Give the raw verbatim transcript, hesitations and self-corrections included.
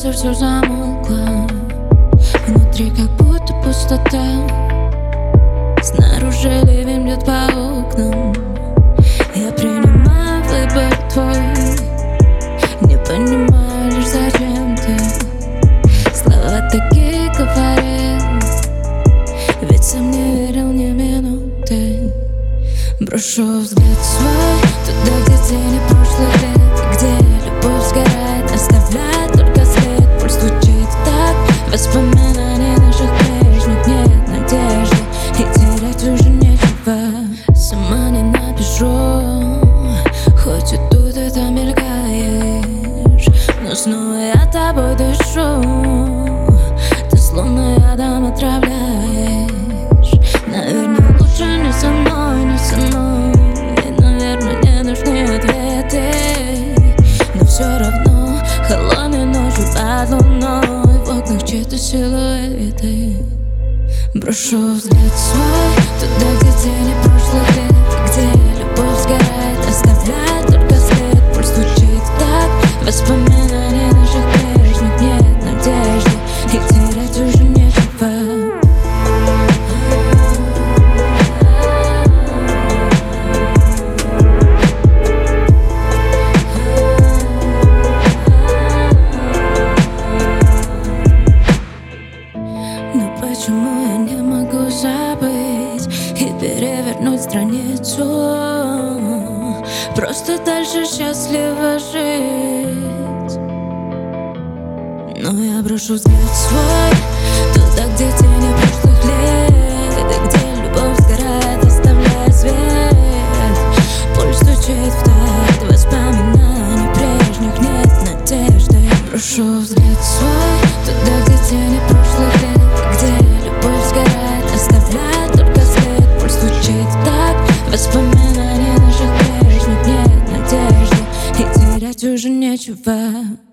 сердце все замолкло, внутри как будто пустота. Снаружи ливень бьет по окнам, я принимаю выбор твой, не понимаю лишь зачем ты слова такие говорил, ведь сам не верил ни минуты. Брошу взгляд свой туда, где тени прошлых лет, где любовь сгорает, оставляет только след. Пульс звучит так, воспоминания наших прежних, нет надежды, и терять уже нечего. Сама не напишу, хоть и тут и там мелькаешь, но снова я тобой дышу, ты словно ядом отравляешь. Наверное, лучше не со мной, не со мной, и, наверное, не нужны ответы, но все равно холодной ночью под луной в окнах чьи-то силуэты. Брошу взгляд свой туда, где тени прошлых лет, где любовь сгорает, оставляет только след. Пульс звучит так, воспоминания наших прежних, нет надежды, и терять уже нечего. Но почему я не могу забыть и перевернуть страницу? Просто дальше счастливо жить. Но я брошу взгляд свой туда, где тени прошлых лет, и где любовь сгорает, оставляя свет. Пульс стучит в такт, воспоминаний прежних, нет надежды. Брошу взгляд свой туда, где тени прошлых лет, где любовь сгорает, оставляет только след. Пульс звучит так, воспоминания наших прежних, нет надежды, и терять уже нечего.